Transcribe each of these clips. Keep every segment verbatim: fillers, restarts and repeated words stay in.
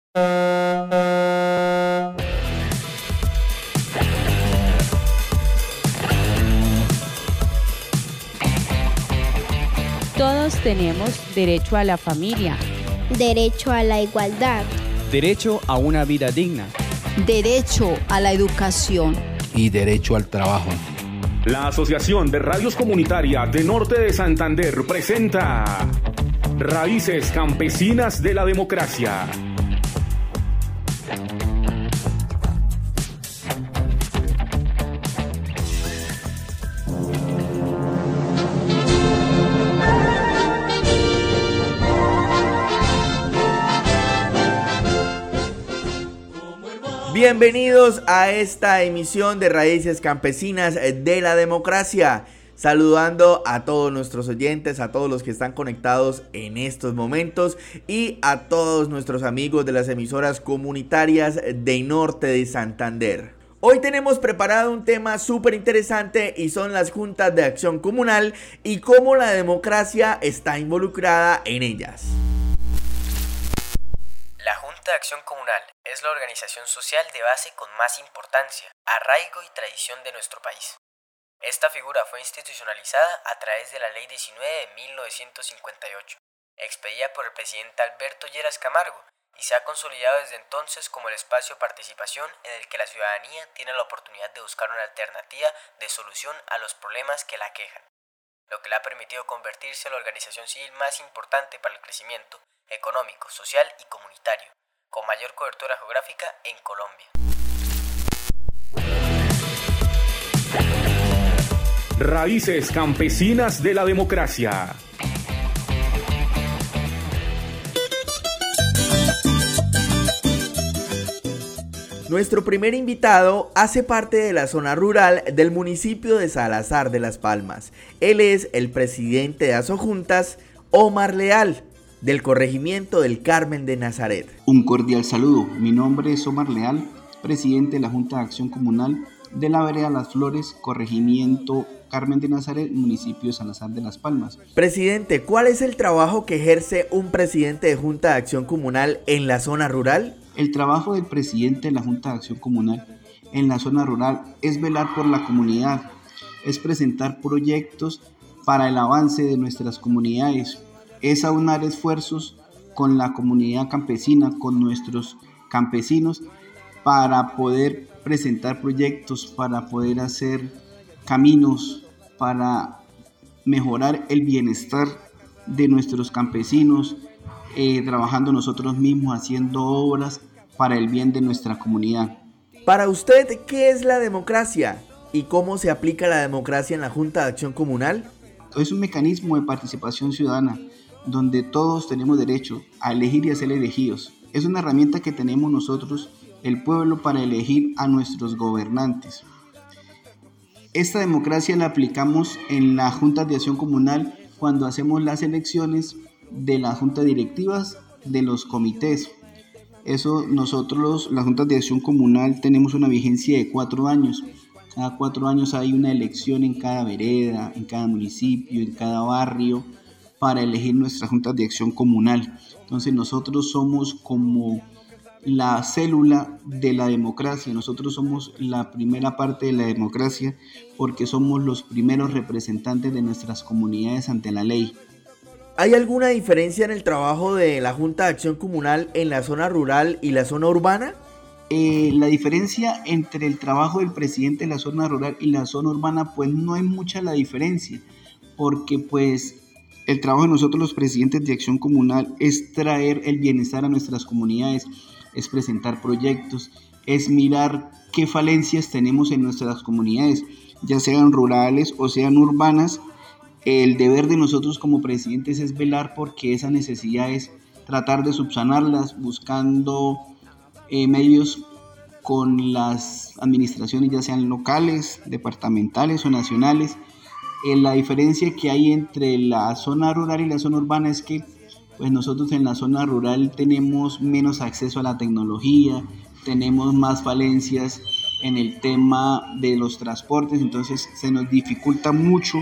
Todos tenemos derecho a la familia, derecho a la igualdad, derecho a una vida digna, derecho a la educación y derecho al trabajo. La Asociación de Radios Comunitarias de Norte de Santander presenta Raíces Campesinas de la Democracia. Bienvenidos a esta emisión de Raíces Campesinas de la Democracia. Saludando a todos nuestros oyentes, a todos los que están conectados en estos momentos y a todos nuestros amigos de las emisoras comunitarias de Norte de Santander. Hoy tenemos preparado un tema súper interesante y son las juntas de acción comunal y cómo la democracia está involucrada en ellas. La Junta de Acción Comunal es la organización social de base con más importancia, arraigo y tradición de nuestro país. Esta figura fue institucionalizada a través de la Ley diecinueve de mil novecientos cincuenta y ocho, expedida por el presidente Alberto Lleras Camargo, y se ha consolidado desde entonces como el espacio de participación en el que la ciudadanía tiene la oportunidad de buscar una alternativa de solución a los problemas que la aquejan, lo que le ha permitido convertirse en la organización civil más importante para el crecimiento económico, social y comunitario, con mayor cobertura geográfica en Colombia. Raíces Campesinas de la Democracia. Nuestro primer invitado hace parte de la zona rural del municipio de Salazar de las Palmas. Él es el presidente de Asojuntas, Omar Leal, del corregimiento del Carmen de Nazaret. Un cordial saludo, mi nombre es Omar Leal, presidente de la Junta de Acción Comunal de la vereda Las Flores, corregimiento Carmen de Nazaret, municipio de Salazar de las Palmas. Presidente, ¿cuál es el trabajo que ejerce un presidente de Junta de Acción Comunal en la zona rural? El trabajo del presidente de la Junta de Acción Comunal en la zona rural es velar por la comunidad, es presentar proyectos para el avance de nuestras comunidades, es aunar esfuerzos con la comunidad campesina, con nuestros campesinos, para poder presentar proyectos, para poder hacer caminos, para mejorar el bienestar de nuestros campesinos, eh, trabajando nosotros mismos, haciendo obras para el bien de nuestra comunidad. Para usted, ¿qué es la democracia? ¿Y cómo se aplica la democracia en la Junta de Acción Comunal? Es un mecanismo de participación ciudadana donde todos tenemos derecho a elegir y a ser elegidos. Es una herramienta que tenemos nosotros, el pueblo, para elegir a nuestros gobernantes. Esta democracia la aplicamos en la Junta de Acción Comunal cuando hacemos las elecciones de las juntas directivas de los comités. Eso nosotros, las juntas de acción comunal, tenemos una vigencia de cuatro años. Cada cuatro años hay una elección en cada vereda, en cada municipio, en cada barrio, para elegir nuestras juntas de acción comunal. Entonces nosotros somos como la célula de la democracia, nosotros somos la primera parte de la democracia porque somos los primeros representantes de nuestras comunidades ante la ley. ¿Hay alguna diferencia en el trabajo de la Junta de Acción Comunal en la zona rural y la zona urbana? Eh, la diferencia entre el trabajo del presidente de la zona rural y la zona urbana, pues no hay mucha la diferencia, porque pues el trabajo de nosotros los presidentes de acción comunal es traer el bienestar a nuestras comunidades, es presentar proyectos, es mirar qué falencias tenemos en nuestras comunidades, ya sean rurales o sean urbanas. El deber de nosotros como presidentes es velar porque esas necesidades, tratar de subsanarlas, buscando eh, medios con las administraciones, ya sean locales, departamentales o nacionales. Eh, la diferencia que hay entre la zona rural y la zona urbana es que pues nosotros en la zona rural tenemos menos acceso a la tecnología, tenemos más falencias en el tema de los transportes, entonces se nos dificulta mucho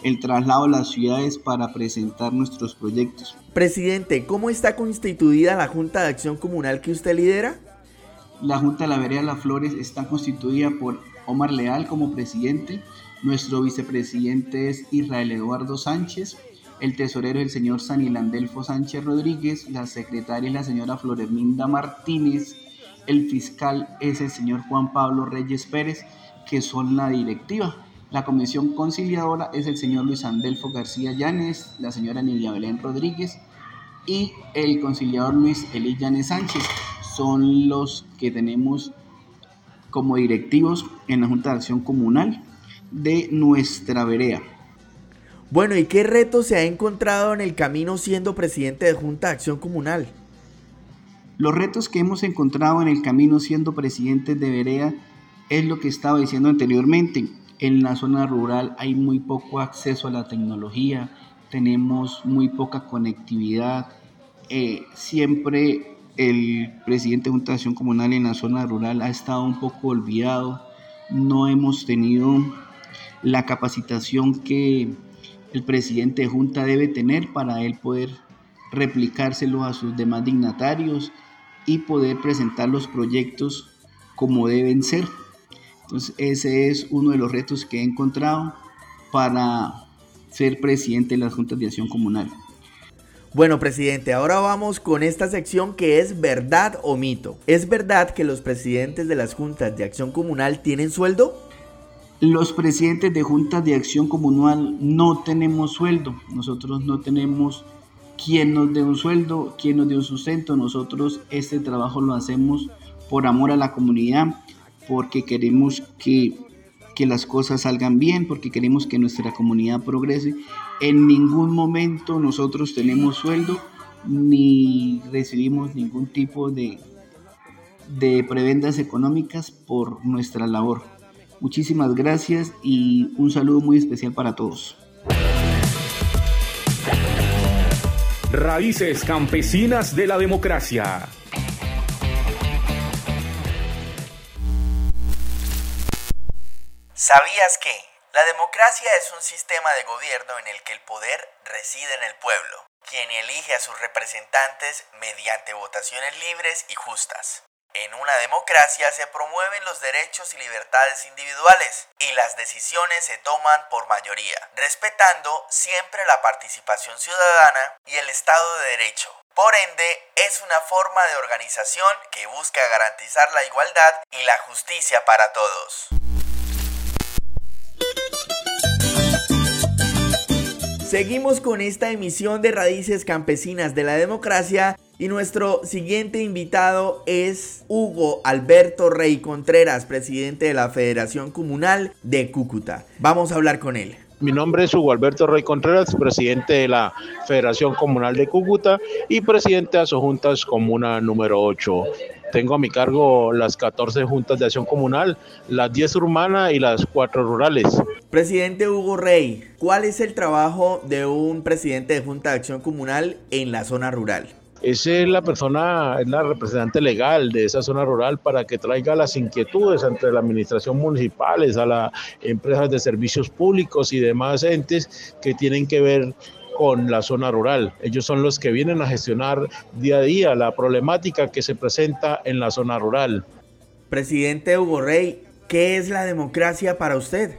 el traslado a las ciudades para presentar nuestros proyectos. Presidente, ¿cómo está constituida la Junta de Acción Comunal que usted lidera? La Junta de la Vereda Las Flores está constituida por Omar Leal como presidente, nuestro vicepresidente es Israel Eduardo Sánchez, el tesorero es el señor Sanilandelfo Sánchez Rodríguez, la secretaria es la señora Florerminda Martínez, el fiscal es el señor Juan Pablo Reyes Pérez, que son la directiva. La comisión conciliadora es el señor Luis Andelfo García Llanes, la señora Nidia Belén Rodríguez y el conciliador Luis Eli Llanes Sánchez. Son los que tenemos como directivos en la Junta de Acción Comunal de nuestra vereda. Bueno, ¿y qué retos se ha encontrado en el camino siendo presidente de Junta de Acción Comunal? Los retos que hemos encontrado en el camino siendo presidentes de vereda es lo que estaba diciendo anteriormente. En la zona rural hay muy poco acceso a la tecnología, tenemos muy poca conectividad, eh, siempre el presidente de Junta de Acción Comunal en la zona rural ha estado un poco olvidado, no hemos tenido la capacitación que el presidente de Junta debe tener para él poder replicárselo a sus demás dignatarios y poder presentar los proyectos como deben ser. Entonces ese es uno de los retos que he encontrado para ser presidente de las Juntas de Acción Comunal. Bueno, presidente, ahora vamos con esta sección que es verdad o mito. ¿Es verdad que los presidentes de las Juntas de Acción Comunal tienen sueldo? Los presidentes de Juntas de Acción Comunal no tenemos sueldo. Nosotros no tenemos quien nos dé un sueldo, quien nos dé un sustento. Nosotros este trabajo lo hacemos por amor a la comunidad, porque queremos que, que las cosas salgan bien, porque queremos que nuestra comunidad progrese. En ningún momento nosotros tenemos sueldo ni recibimos ningún tipo de, de prebendas económicas por nuestra labor. Muchísimas gracias y un saludo muy especial para todos. Raíces campesinas de la democracia. ¿Sabías que la democracia es un sistema de gobierno en el que el poder reside en el pueblo, quien elige a sus representantes mediante votaciones libres y justas? En una democracia se promueven los derechos y libertades individuales y las decisiones se toman por mayoría, respetando siempre la participación ciudadana y el Estado de Derecho. Por ende, es una forma de organización que busca garantizar la igualdad y la justicia para todos. Seguimos con esta emisión de Raíces Campesinas de la Democracia y nuestro siguiente invitado es Hugo Alberto Rey Contreras, presidente de la Federación Comunal de Cúcuta. Vamos a hablar con él. Mi nombre es Hugo Alberto Rey Contreras, presidente de la Federación Comunal de Cúcuta y presidente de Asojuntas Comuna número ocho. Tengo a mi cargo las catorce juntas de acción comunal, las diez urbanas y las cuatro rurales. Presidente Hugo Rey, ¿cuál es el trabajo de un presidente de Junta de Acción Comunal en la zona rural? Esa es la persona, es la representante legal de esa zona rural para que traiga las inquietudes entre la administración municipales, a las empresas de servicios públicos y demás entes que tienen que ver con la zona rural. Ellos son los que vienen a gestionar día a día la problemática que se presenta en la zona rural. Presidente Hugo Rey, ¿qué es la democracia para usted?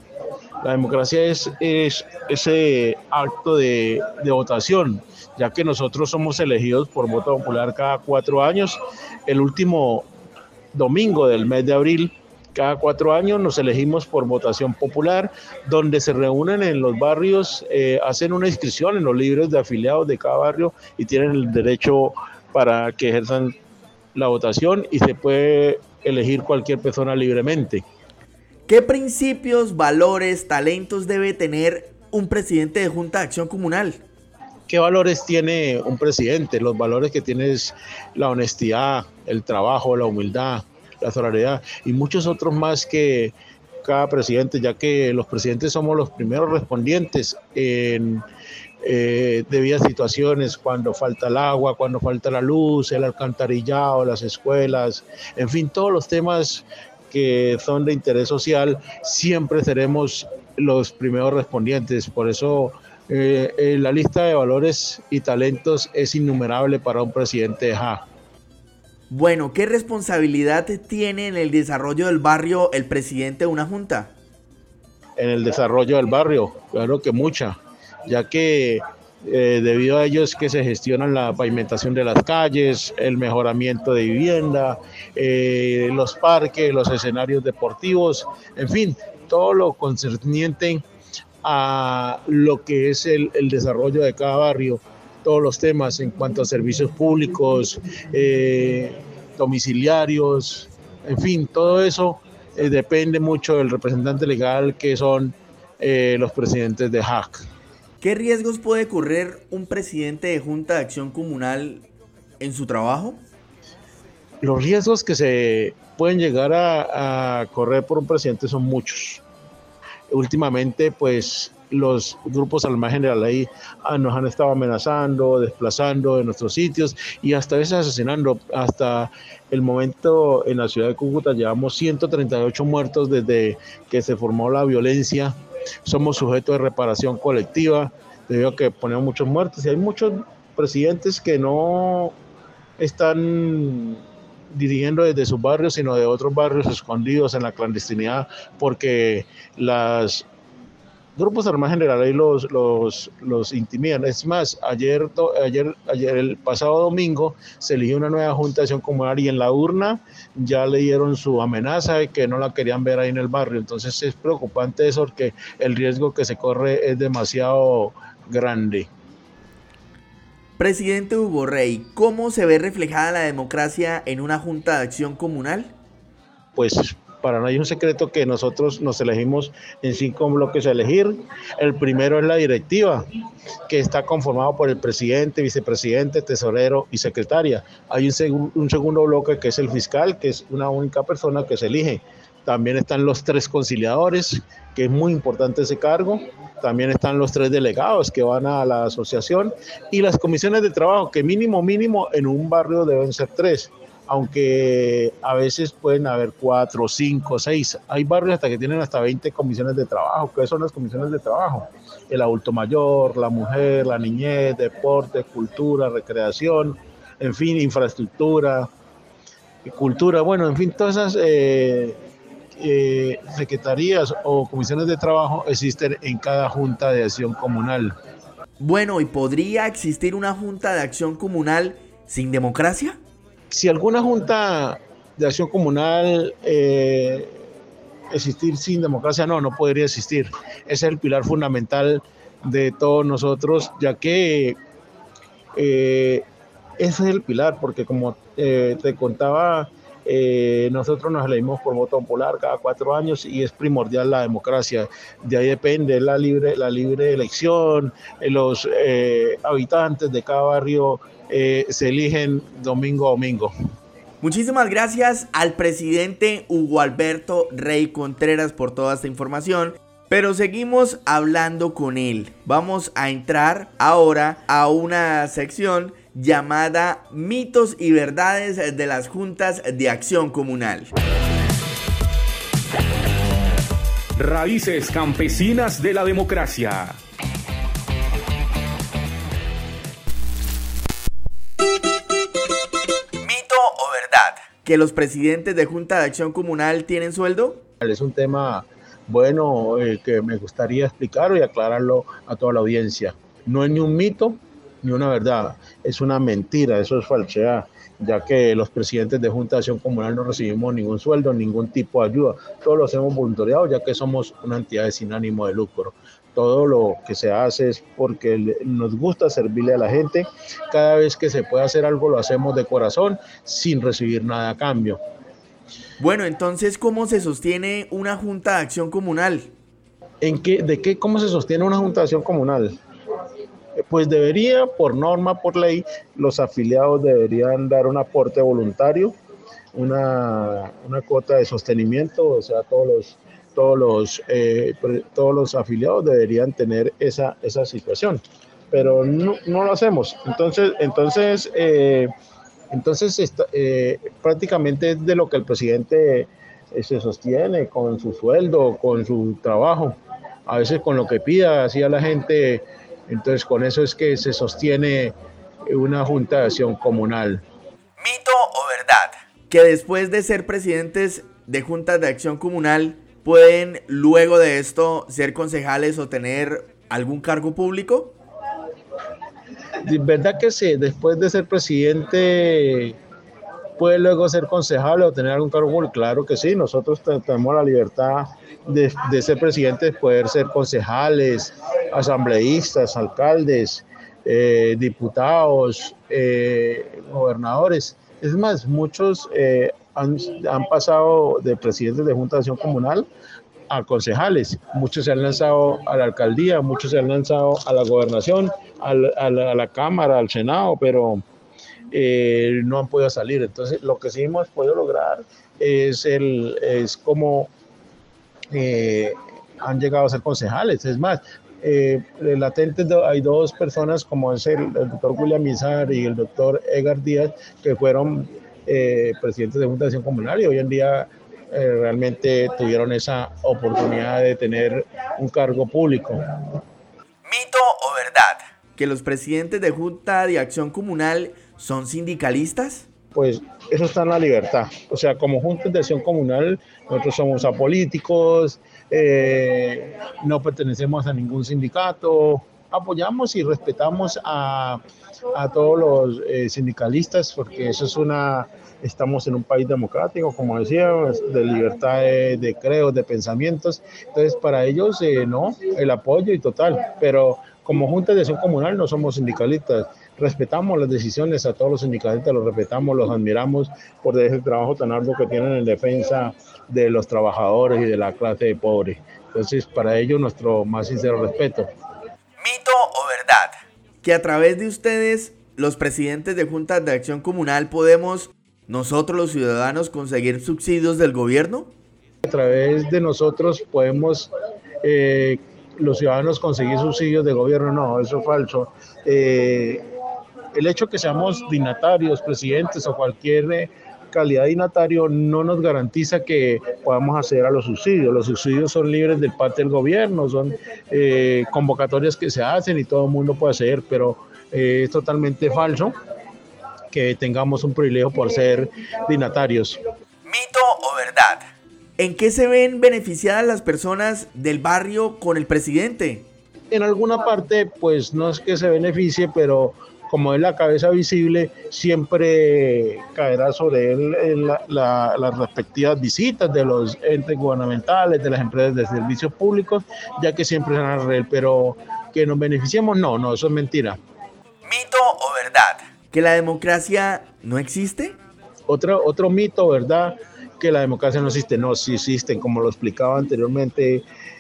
La democracia es, es ese acto de, de votación, ya que nosotros somos elegidos por voto popular cada cuatro años. El último domingo del mes de abril, cada cuatro años nos elegimos por votación popular, donde se reúnen en los barrios, eh, hacen una inscripción en los libros de afiliados de cada barrio y tienen el derecho para que ejerzan la votación y se puede elegir cualquier persona libremente. ¿Qué principios, valores, talentos debe tener un presidente de Junta de Acción Comunal? ¿Qué valores tiene un presidente? Los valores que tiene es la honestidad, el trabajo, la humildad, la solidaridad y muchos otros más que cada presidente, ya que los presidentes somos los primeros respondientes en eh, debidas situaciones, cuando falta el agua, cuando falta la luz, el alcantarillado, las escuelas, en fin, todos los temas que son de interés social, siempre seremos los primeros respondientes. Por eso eh, eh, la lista de valores y talentos es innumerable para un presidente de J A. Bueno, ¿qué responsabilidad tiene en el desarrollo del barrio el presidente de una junta? En el desarrollo del barrio, claro que mucha, ya que eh, debido a ello es que se gestionan la pavimentación de las calles, el mejoramiento de vivienda, eh, los parques, los escenarios deportivos, en fin, todo lo concerniente a lo que es el, el desarrollo de cada barrio, todos los temas en cuanto a servicios públicos, eh, domiciliarios, en fin, todo eso eh, depende mucho del representante legal que son eh, los presidentes de J A C. ¿Qué riesgos puede correr un presidente de Junta de Acción Comunal en su trabajo? Los riesgos que se pueden llegar a, a correr por un presidente son muchos. Últimamente, pues, los grupos al margen de la ley ah, nos han estado amenazando, desplazando de nuestros sitios y hasta veces asesinando. Hasta el momento en la ciudad de Cúcuta llevamos ciento treinta y ocho muertos desde que se formó la violencia. Somos sujetos de reparación colectiva debido a que ponemos muchos muertos y hay muchos presidentes que no están dirigiendo desde sus barrios, sino de otros barrios escondidos en la clandestinidad, porque los grupos al margen de la ley los, los, los intimidan. Es más, ayer, ayer, ayer, el pasado domingo, se eligió una nueva Junta de Acción Comunal y en la urna ya le dieron su amenaza de que no la querían ver ahí en el barrio. Entonces es preocupante eso, porque el riesgo que se corre es demasiado grande. Presidente Hugo Rey, ¿cómo se ve reflejada la democracia en una Junta de Acción Comunal? Pues para nadie es un secreto que nosotros nos elegimos en cinco bloques a elegir. El primero es la directiva, que está conformado por el presidente, vicepresidente, tesorero y secretaria. Hay un, seg- un segundo bloque que es el fiscal, que es una única persona que se elige. También están los tres conciliadores, que es muy importante ese cargo. También están los tres delegados que van a la asociación y las comisiones de trabajo, que mínimo, mínimo en un barrio deben ser tres, aunque a veces pueden haber cuatro, cinco, seis. Hay barrios hasta que tienen hasta veinte comisiones de trabajo. ¿Qué son las comisiones de trabajo? El adulto mayor, la mujer, la niñez, deporte, cultura, recreación, en fin, infraestructura, cultura, bueno, en fin, todas esas eh, eh, secretarías o comisiones de trabajo existen en cada Junta de Acción Comunal. Bueno, ¿y podría existir una Junta de Acción Comunal sin democracia? Si alguna Junta de Acción Comunal eh, existir sin democracia, no, no podría existir. Ese es el pilar fundamental de todos nosotros, ya que eh, ese es el pilar, porque como eh, te contaba, eh, nosotros nos elegimos por voto popular cada cuatro años y es primordial la democracia. De ahí depende la libre, la libre elección, eh, los eh, habitantes de cada barrio eh, se eligen domingo a domingo. Muchísimas gracias al presidente Hugo Alberto Rey Contreras por toda esta información. Pero seguimos hablando con él. Vamos a entrar ahora a una sección llamada Mitos y Verdades de las Juntas de Acción Comunal. Raíces campesinas de la democracia. ¿Mito o verdad? ¿Que los presidentes de Junta de Acción Comunal tienen sueldo? Es un tema bueno eh, que me gustaría explicarlo y aclararlo a toda la audiencia. No es ni un mito ni una verdad, es una mentira, eso es falsedad, ya que los presidentes de Junta de Acción Comunal no recibimos ningún sueldo, ningún tipo de ayuda, todo lo hacemos voluntariado, ya que somos una entidad sin ánimo de lucro. Todo lo que se hace es porque nos gusta servirle a la gente. Cada vez que se puede hacer algo lo hacemos de corazón sin recibir nada a cambio. Bueno, entonces, ¿cómo se sostiene una Junta de Acción Comunal? ¿En qué, de qué, cómo se sostiene una Junta de Acción Comunal? Pues debería, por norma, por ley, los afiliados deberían dar un aporte voluntario, una, una cuota de sostenimiento, o sea, todos los, todos los, eh, todos los afiliados deberían tener esa, esa situación, pero no, no lo hacemos. Entonces, entonces eh, Entonces, está, eh, prácticamente es de lo que el presidente eh, se sostiene con su sueldo, con su trabajo. a veces con lo que pida, así a la gente. Entonces con eso es que se sostiene una junta de acción comunal. ¿Mito o verdad? Que después de ser presidentes de juntas de acción comunal, ¿pueden luego de esto ser concejales o tener algún cargo público? ¿Verdad que sí? Después de ser presidente, ¿puede luego ser concejal o tener algún cargo público? Claro que sí, nosotros tenemos la libertad de, de ser presidentes, poder ser concejales, asambleístas, alcaldes, eh, diputados, eh, gobernadores. Es más, muchos eh, han, han pasado de presidentes de Junta de Acción Comunal a concejales. Muchos se han lanzado a la alcaldía, muchos se han lanzado a la gobernación, a la, a la, a la Cámara, al Senado, pero eh, no han podido salir. Entonces, lo que sí hemos podido lograr es, el, es como eh, han llegado a ser concejales. Es más, eh, latentes hay dos personas, como es el, el doctor William Mizar y el doctor Edgar Díaz, que fueron eh, presidentes de Junta de Acción Comunal y hoy en día eh, realmente tuvieron esa oportunidad de tener un cargo público. ¿Mito o verdad? ¿Que los presidentes de Junta de Acción Comunal son sindicalistas? Pues eso está en la libertad. O sea, como Junta de Acción Comunal, nosotros somos apolíticos, eh, no pertenecemos a ningún sindicato, apoyamos y respetamos a, a todos los eh, sindicalistas, porque eso es una, estamos en un país democrático, como decía, de libertad de, de credos, de pensamientos. Entonces, para ellos, eh, no, el apoyo y total, pero como Junta de Acción Comunal no somos sindicalistas. Respetamos las decisiones a todos los sindicalistas, los respetamos, los admiramos por ese trabajo tan arduo que tienen en defensa de los trabajadores y de la clase pobre. Entonces, para ellos, nuestro más sincero respeto. ¿Mito o verdad? Que a través de ustedes, los presidentes de Juntas de Acción Comunal, podemos, nosotros los ciudadanos, conseguir subsidios del gobierno. A través de nosotros podemos... Eh, los ciudadanos conseguir subsidios de gobierno, no, eso es falso. Eh, el hecho que seamos dignatarios, presidentes o cualquier calidad de dignatario no nos garantiza que podamos acceder a los subsidios. Los subsidios son libres del parte del gobierno, son eh, convocatorias que se hacen y todo el mundo puede acceder, pero eh, es totalmente falso que tengamos un privilegio por ser dignatarios. ¿Mito o verdad? ¿En qué se ven beneficiadas las personas del barrio con el presidente? En alguna parte, pues no es que se beneficie, pero como es la cabeza visible, siempre caerá sobre él la, la, las respectivas visitas de los entes gubernamentales, de las empresas de servicios públicos, ya que siempre serán a él, pero que nos beneficiemos, no, no, eso es mentira. ¿Mito o verdad? ¿Que la democracia no existe? Otro, otro mito, ¿verdad? Que la democracia no existe. No, sí existen, como lo explicaba anteriormente.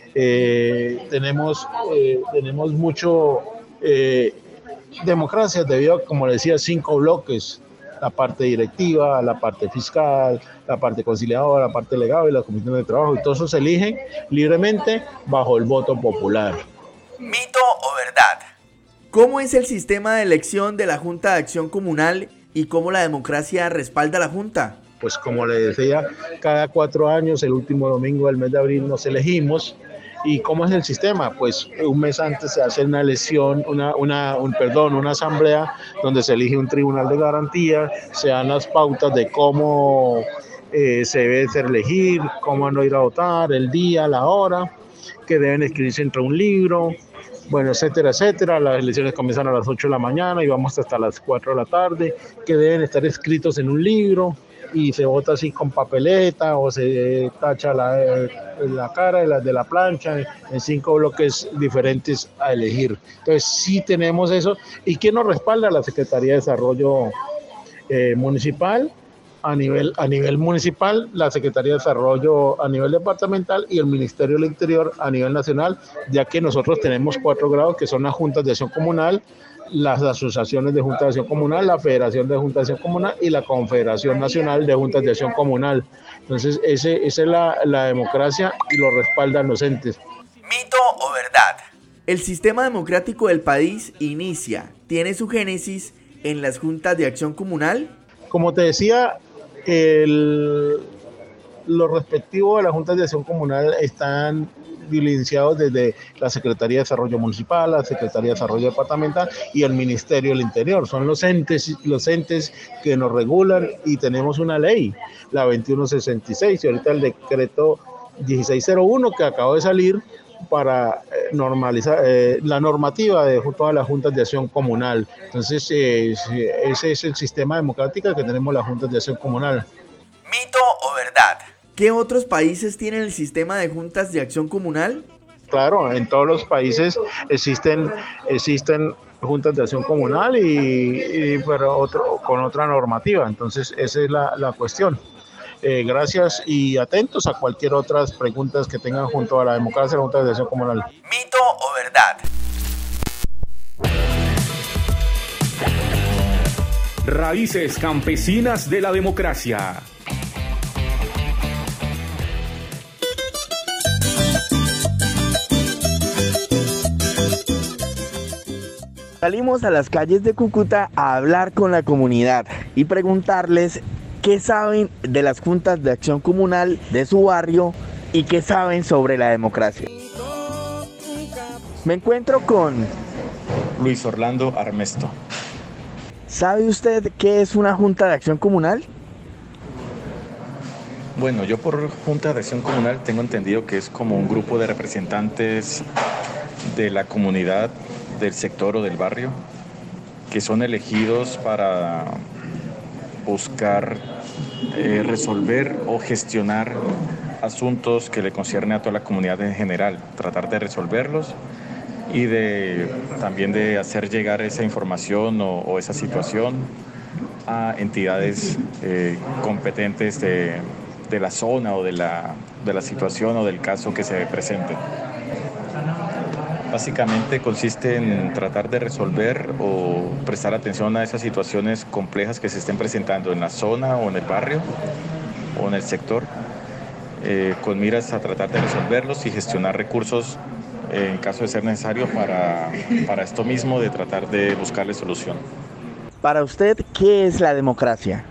Eh, tenemos, eh, tenemos mucho eh, democracia debido a, como le decía, cinco bloques: la parte directiva, la parte fiscal, la parte conciliadora, la parte legal y la comisión de trabajo, y todos esos se eligen libremente bajo el voto popular. ¿Mito o verdad? ¿Cómo es el sistema de elección de la Junta de Acción Comunal y cómo la democracia respalda a la Junta? Pues como le decía, cada cuatro años, el último domingo del mes de abril, nos elegimos. ¿Y cómo es el sistema? Pues un mes antes se hace una elección, una, una, un, perdón, una asamblea donde se elige un tribunal de garantía, se dan las pautas de cómo eh, se debe ser elegir, cómo no ir a votar, el día, la hora, que deben escribirse entre un libro, bueno, etcétera, etcétera. Las elecciones comienzan a las ocho de la mañana y vamos hasta las cuatro de la tarde, que deben estar escritos en un libro. Y se vota así con papeleta o se tacha la, la cara de la, de la plancha en cinco bloques diferentes a elegir. Entonces sí tenemos eso. ¿Y quién nos respalda? La Secretaría de Desarrollo eh, Municipal a nivel, a nivel municipal, la Secretaría de Desarrollo a nivel departamental y el Ministerio del Interior a nivel nacional, ya que nosotros tenemos cuatro grados que son las Juntas de Acción Comunal, las asociaciones de Juntas de Acción Comunal, la Federación de Juntas de Acción Comunal y la Confederación Nacional de Juntas de Acción Comunal. Entonces, ese, esa es la, la democracia y lo respaldan los entes. ¿Mito o verdad? El sistema democrático del país inicia, tiene su génesis en las Juntas de Acción Comunal. Como te decía, el, los respectivos de las juntas de acción comunal están diligenciados desde la Secretaría de Desarrollo Municipal, la Secretaría de Desarrollo Departamental y el Ministerio del Interior. Son los entes, los entes que nos regulan y tenemos una ley, la veintiuno sesenta y seis, y ahorita el decreto dieciséis cero uno que acaba de salir para normalizar eh, la normativa de todas las juntas de acción comunal. Entonces, eh, ese es el sistema democrático que tenemos las juntas de acción comunal. ¿Mito o verdad? ¿Qué otros países tienen el sistema de juntas de acción comunal? Claro, en todos los países existen, existen juntas de acción comunal y, y pero otro, con otra normativa. Entonces, esa es la, la cuestión. Eh, gracias y atentos a cualquier otras preguntas que tengan junto a la democracia y la Junta de Acción Comunal. ¿Mito o verdad? Raíces campesinas de la democracia. Salimos a las calles de Cúcuta a hablar con la comunidad y preguntarles qué saben de las juntas de acción comunal de su barrio y qué saben sobre la democracia. Me encuentro con Luis Orlando Armesto. ¿Sabe usted qué es una junta de acción comunal? Bueno, yo por junta de acción comunal tengo entendido que es como un grupo de representantes de la comunidad, del sector o del barrio, que son elegidos para buscar eh, resolver o gestionar asuntos que le conciernen a toda la comunidad en general, tratar de resolverlos y de también de hacer llegar esa información o, o esa situación a entidades eh, competentes de, de la zona o de la, de la situación o del caso que se presente. Básicamente consiste en tratar de resolver o prestar atención a esas situaciones complejas que se estén presentando en la zona o en el barrio o en el sector, eh, con miras a tratar de resolverlos y gestionar recursos eh, en caso de ser necesario para, para esto mismo, de tratar de buscarle solución. Para usted, ¿qué es la democracia?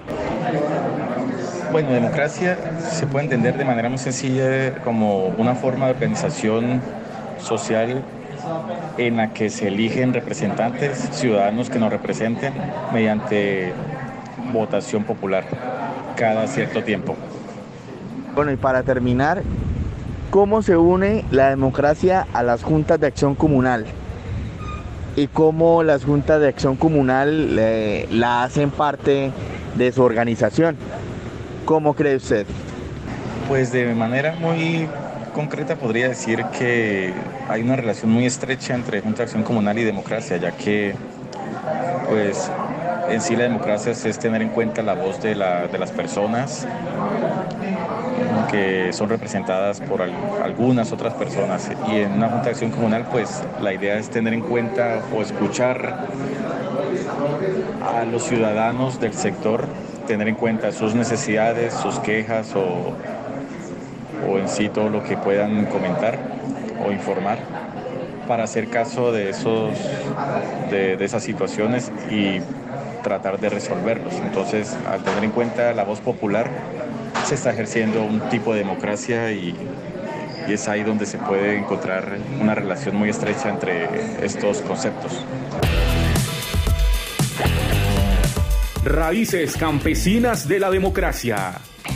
Bueno, democracia se puede entender de manera muy sencilla como una forma de organización social en la que se eligen representantes, ciudadanos que nos representen mediante votación popular cada cierto tiempo. Bueno, y para terminar, ¿cómo se une la democracia a las juntas de acción comunal? ¿Y cómo las juntas de acción comunal eh, la hacen parte de su organización? ¿Cómo cree usted? Pues de manera muy concreta podría decir que hay una relación muy estrecha entre Junta de Acción Comunal y democracia, ya que pues en sí la democracia es tener en cuenta la voz de, la, de las personas que son representadas por al, algunas otras personas, y en una Junta de Acción Comunal pues la idea es tener en cuenta o escuchar a los ciudadanos del sector, tener en cuenta sus necesidades, sus quejas o o en sí todo lo que puedan comentar o informar para hacer caso de, esos, de, de esas situaciones y tratar de resolverlos. Entonces, al tener en cuenta la voz popular, se está ejerciendo un tipo de democracia y, y es ahí donde se puede encontrar una relación muy estrecha entre estos conceptos. Raíces campesinas de la democracia.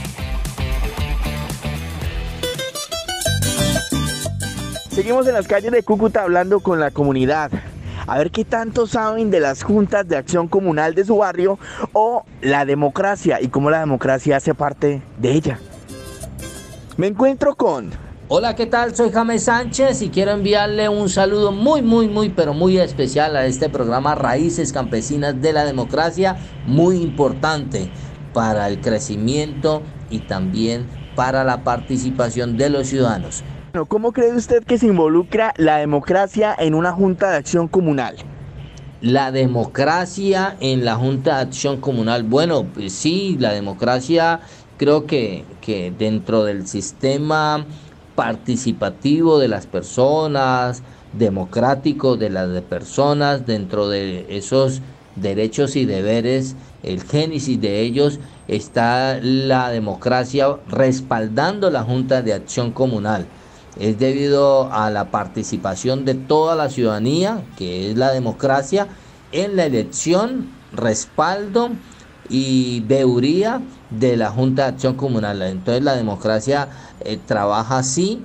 Seguimos en las calles de Cúcuta hablando con la comunidad, a ver qué tanto saben de las juntas de acción comunal de su barrio o la democracia y cómo la democracia hace parte de ella. Me encuentro con... Hola, ¿qué tal? Soy James Sánchez y quiero enviarle un saludo muy, muy, muy, pero muy especial a este programa Raíces Campesinas de la Democracia, muy importante para el crecimiento y también para la participación de los ciudadanos. ¿Cómo cree usted que se involucra la democracia en una junta de acción comunal? La democracia en la Junta de Acción Comunal, bueno, pues sí, la democracia creo que, que dentro del sistema participativo de las personas, democrático de las personas, dentro de esos derechos y deberes, el génesis de ellos está la democracia respaldando la Junta de Acción Comunal. Es debido a la participación de toda la ciudadanía, que es la democracia, en la elección, respaldo y veeduría de la Junta de Acción Comunal. Entonces la democracia eh, trabaja así,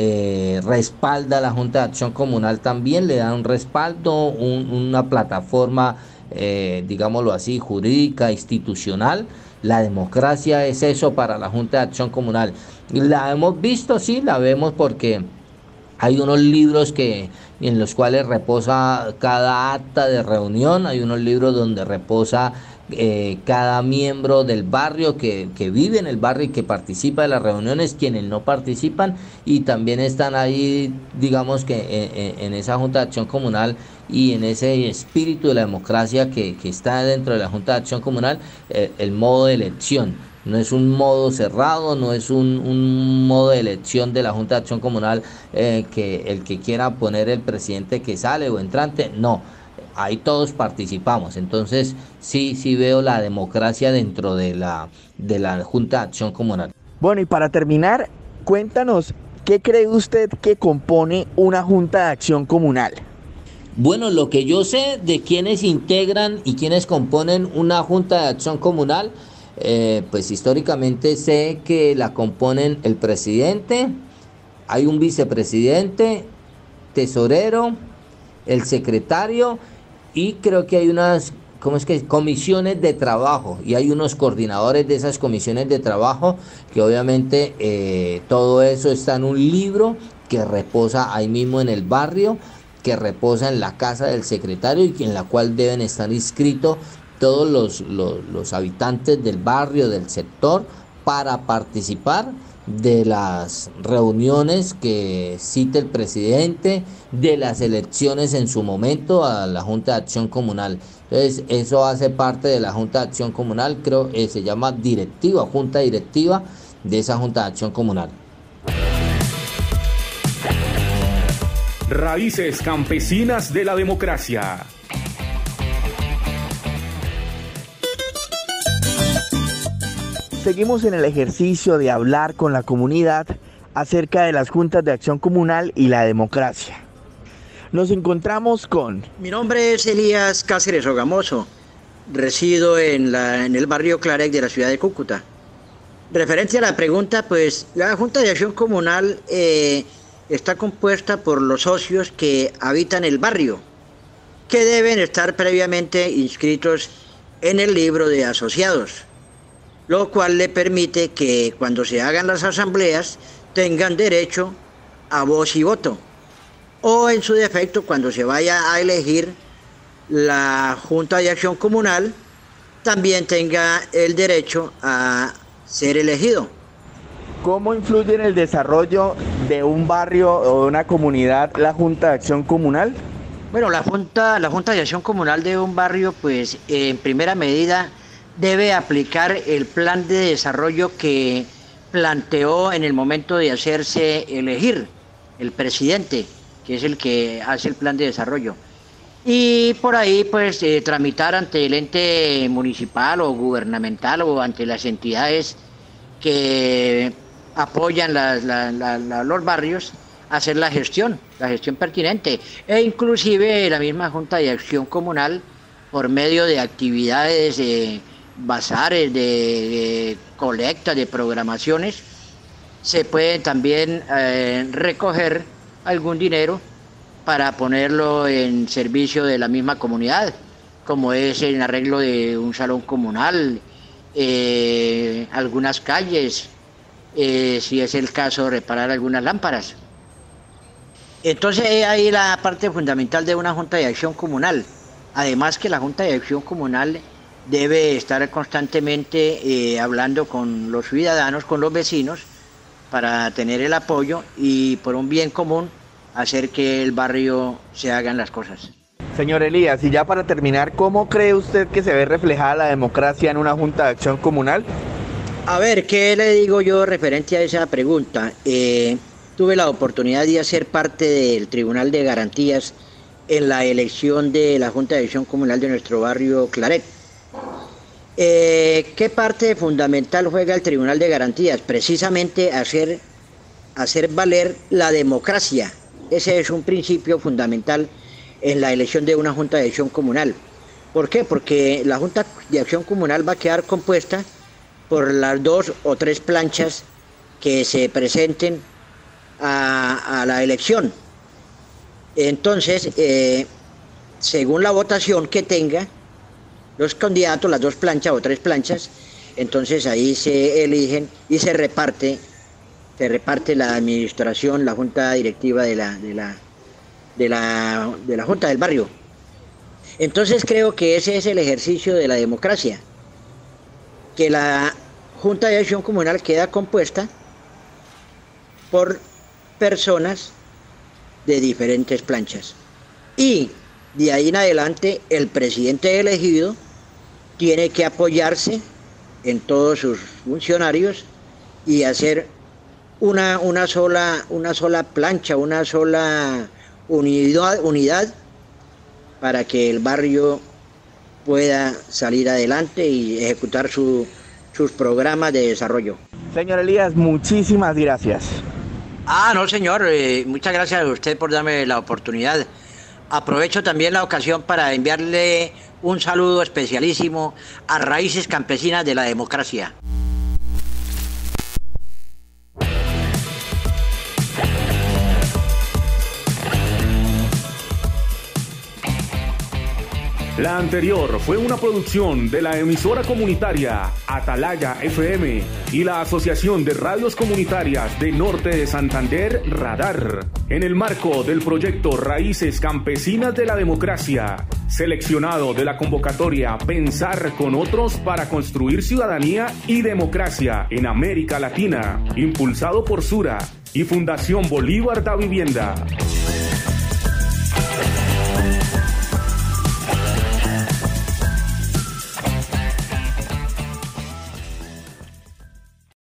eh, respalda a la Junta de Acción Comunal también, le da un respaldo, un, una plataforma, eh, digámoslo así, jurídica, institucional. La democracia es eso para la Junta de Acción Comunal. La hemos visto, sí, la vemos porque hay unos libros que, en los cuales reposa cada acta de reunión, hay unos libros donde reposa eh, cada miembro del barrio que, que vive en el barrio y que participa de las reuniones, quienes no participan, y también están ahí, digamos que en, en esa Junta de Acción Comunal y en ese espíritu de la democracia que, que está dentro de la Junta de Acción Comunal, eh, el modo de elección. No es un modo cerrado, no es un, un modo de elección de la Junta de Acción Comunal eh, que el que quiera poner el presidente que sale o entrante, no, ahí todos participamos. Entonces sí, sí veo la democracia dentro de la, de la Junta de Acción Comunal. Bueno, y para terminar, cuéntanos, ¿qué cree usted que compone una Junta de Acción Comunal? Bueno, lo que yo sé de quienes integran y quienes componen una Junta de Acción Comunal, Eh, pues históricamente sé que la componen el presidente, hay un vicepresidente, tesorero, el secretario, y creo que hay unas, ¿cómo es que? Comisiones de trabajo, y hay unos coordinadores de esas comisiones de trabajo, que obviamente eh, todo eso está en un libro que reposa ahí mismo en el barrio, que reposa en la casa del secretario y en la cual deben estar inscritos todos los, los, los habitantes del barrio, del sector, para participar de las reuniones que cite el presidente, de las elecciones en su momento a la Junta de Acción Comunal. Entonces eso hace parte de la Junta de Acción Comunal, creo que se llama directiva, Junta Directiva de esa Junta de Acción Comunal. Raíces campesinas de la democracia. Seguimos en el ejercicio de hablar con la comunidad acerca de las juntas de acción comunal y la democracia. Nos encontramos con... Mi nombre es Elías Cáceres Rogamoso. Resido en, la, en el barrio Clarec de la ciudad de Cúcuta. Referente a la pregunta, pues la Junta de Acción Comunal eh, está compuesta por los socios que habitan el barrio, que deben estar previamente inscritos en el libro de asociados, lo cual le permite que cuando se hagan las asambleas tengan derecho a voz y voto, o en su defecto cuando se vaya a elegir la Junta de Acción Comunal también tenga el derecho a ser elegido. ¿Cómo influye en el desarrollo de un barrio o de una comunidad la Junta de Acción Comunal? Bueno, la Junta, la Junta de Acción Comunal de un barrio, pues en primera medida debe aplicar el plan de desarrollo que planteó en el momento de hacerse elegir el presidente, que es el que hace el plan de desarrollo. Y por ahí, pues, eh, tramitar ante el ente municipal o gubernamental o ante las entidades que apoyan las, la, la, la, los barrios, hacer la gestión, la gestión pertinente. E inclusive la misma Junta de Acción Comunal, por medio de actividades de bazares, de, de colectas, de programaciones, se puede también eh, recoger algún dinero para ponerlo en servicio de la misma comunidad, como es el arreglo de un salón comunal, eh, algunas calles, eh, si es el caso, reparar algunas lámparas. Entonces ahí la parte fundamental de una Junta de Acción Comunal. Además que la Junta de Acción Comunal debe estar constantemente eh, hablando con los ciudadanos, con los vecinos, para tener el apoyo y por un bien común hacer que el barrio se hagan las cosas. Señor Elías, y ya para terminar, ¿cómo cree usted que se ve reflejada la democracia en una Junta de Acción Comunal? A ver, ¿qué le digo yo referente a esa pregunta? Eh, tuve la oportunidad de hacer parte del Tribunal de Garantías en la elección de la Junta de Acción Comunal de nuestro barrio Claret. Eh, ¿Qué parte fundamental juega el Tribunal de Garantías? Precisamente hacer, hacer valer la democracia. Ese es un principio fundamental en la elección de una Junta de Acción Comunal. ¿Por qué? Porque la Junta de Acción Comunal va a quedar compuesta por las dos o tres planchas que se presenten a, a la elección. Entonces, eh, según la votación que tenga los candidatos, las dos planchas o tres planchas, entonces ahí se eligen y se reparte, se reparte la administración, la junta directiva de la, de la, de la, de la Junta del Barrio. Entonces creo que ese es el ejercicio de la democracia, que la Junta de Acción Comunal queda compuesta por personas de diferentes planchas. Y de ahí en adelante el presidente elegido tiene que apoyarse en todos sus funcionarios y hacer una, una, sola, una sola plancha, una sola unidad, unidad para que el barrio pueda salir adelante y ejecutar su, sus programas de desarrollo. Señor Elías, muchísimas gracias. Ah, no, señor, eh, muchas gracias a usted por darme la oportunidad. Aprovecho también la ocasión para enviarle un saludo especialísimo a Raíces Campesinas de la Democracia. La anterior fue una producción de la emisora comunitaria Atalaya F M y la Asociación de Radios Comunitarias de Norte de Santander, Radar, en el marco del proyecto Raíces Campesinas de la Democracia, seleccionado de la convocatoria Pensar con Otros para construir ciudadanía y democracia en América Latina, impulsado por Sura y Fundación Bolívar da Vivienda.